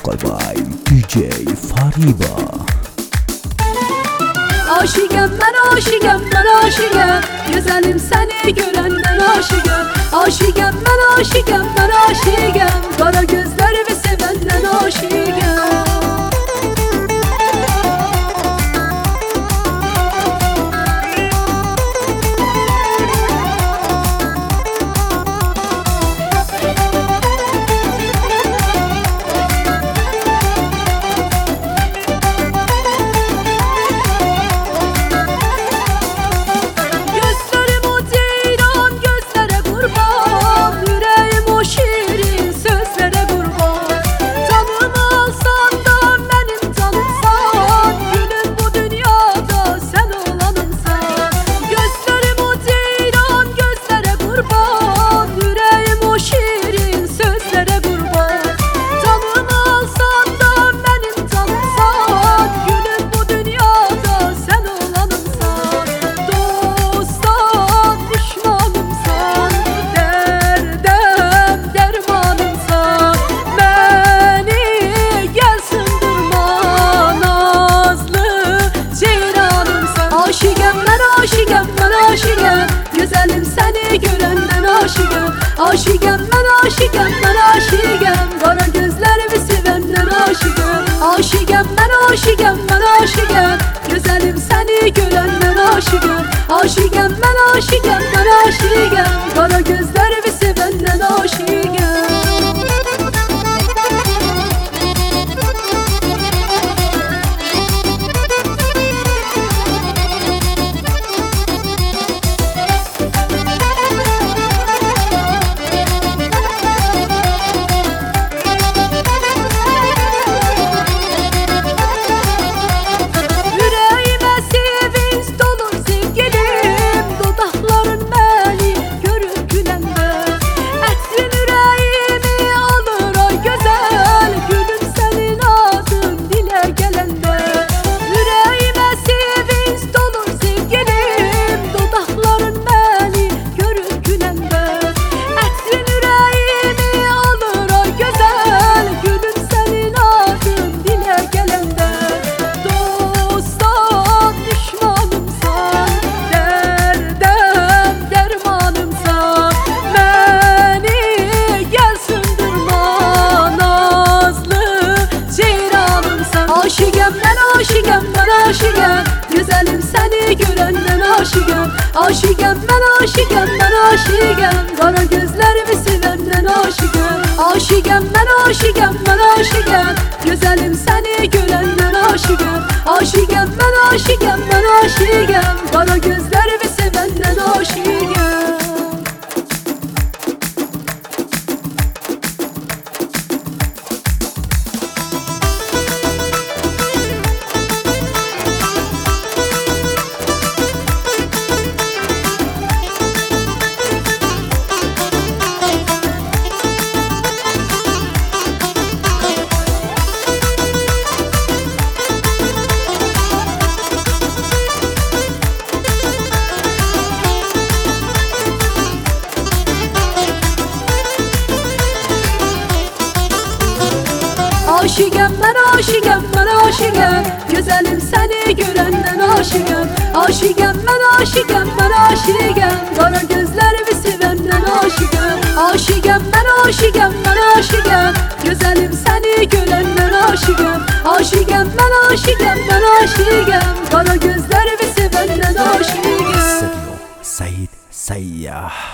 Vocal by DJ Fariba. Aşıgam ben aşıgam ben aşıgam, güzelim seni görenden aşıgam. Aşıgam ben aşıgam ben aşıgam, kara gözlerimi sevenden aşıgam. Güzelim seni görenden aşıgam. Aşıgam ben aşıgam ben aşıgam, kara gözlerimi sevenden aşıgam. Aşıgam ben aşıgam ben aşıgam, güzelim seni görenden aşıgam. Aşıgam ben aşıgam ben aşıgam, kara gözlerimi sevenden aşıgam. Aşıgam ben aşıgam, güzelim seni görenden aşıgam. Aşıgam ben aşıgam ben aşıgam, kara gözlerimi sevenden aşıgam. Aşıgam ben aşıgam ben aşıgam, güzelim seni görenden aşıgam. Aşıgam ben aşıgam ben aşıgam, kara gözlerimi sevenden aşıgam. Aşıgam ben aşıgam ben aşıgam, güzelim seni görenden aşıgam. Aşıgam ben aşıgam ben aşıgam, kara gözlerimi sevenden aşıgam. Aşıgam ben aşıgam ben aşıgam, güzelim seni görenden aşıgam. Aşıgam ben aşıgam ben aşıgam, kara gözlerimi sevenden aşıgam. Said Sayyah.